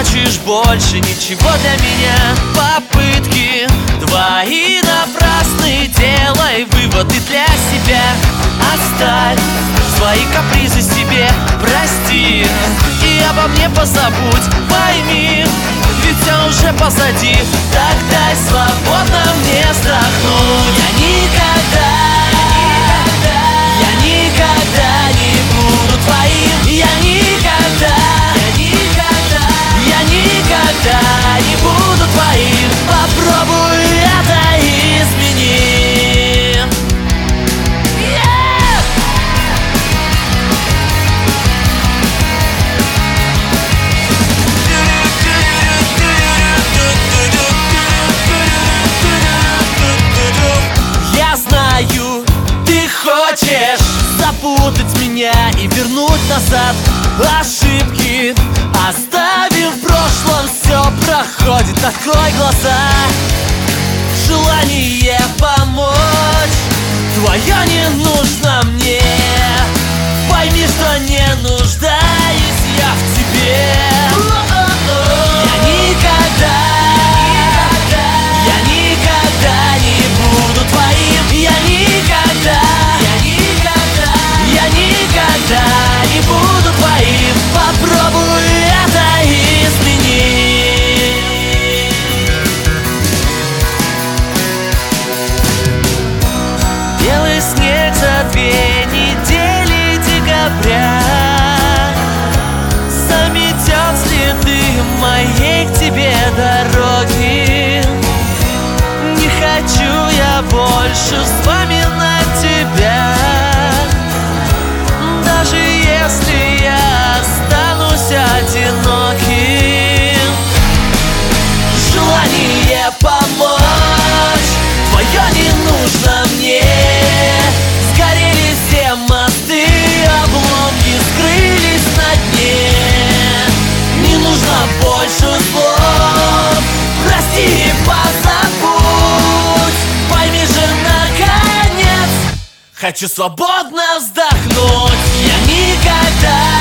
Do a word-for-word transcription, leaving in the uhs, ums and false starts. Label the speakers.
Speaker 1: значишь больше ничего для меня. Попытки твои напрасны, делай выводы для себя. Оставь свои капризы себе, прости и обо мне позабудь. Пойми, ведь все уже позади. Так дай свободно мне вздохнуть. Я никогда, я никогда не буду твоим. Я никогда, я никогда, я никогда не буду твоим. Попробуй это измени. Хочешь запутать меня и вернуть назад ошибки, оставив в прошлом, все проходит. Открой глаза, желание помочь твое не нужно мне. Пойми, что не нуждаюсь я в тебе. Я никогда, я никогда не буду твоим. Я никогда, не буду твоим. Попробуй это изменить. Белый снег за две недели декабря заметет следы моей к тебе дороги. Не хочу я больше вспоминать тебя, даже если я останусь одиноким. Желание помочь твое не нужно мне. Сгорели все мосты, обломки скрылись на дне. Не нужно больше слов, прости и позабудь. Пойми же наконец, хочу свободно вздохнуть. Я никогда,